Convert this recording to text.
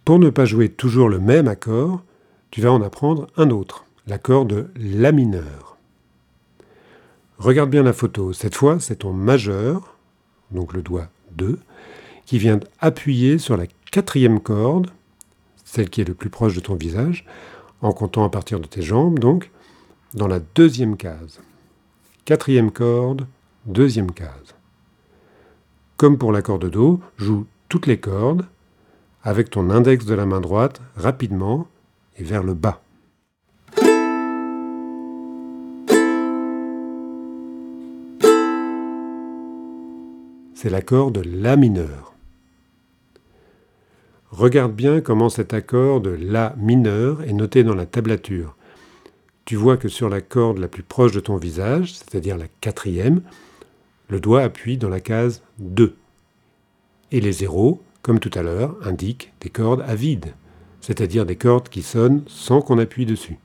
Pour ne pas jouer toujours le même accord, tu vas en apprendre un autre, l'accord de La mineur. Regarde bien la photo. Cette fois, c'est ton majeur, donc le doigt 2, qui vient appuyer sur la 4e corde, celle qui est le plus proche de ton visage, en comptant à partir de tes jambes, donc, dans la 2e case. 4e corde, 2e case. Comme pour l'accord de Do, joue toutes les cordes avec ton index de la main droite rapidement et vers le bas. C'est l'accord de La mineur. Regarde bien comment cet accord de La mineur est noté dans la tablature. Tu vois que sur la corde la plus proche de ton visage, c'est-à-dire la 4e, le doigt appuie dans la case 2. Et les zéros, comme tout à l'heure, indiquent des cordes à vide, c'est-à-dire des cordes qui sonnent sans qu'on appuie dessus.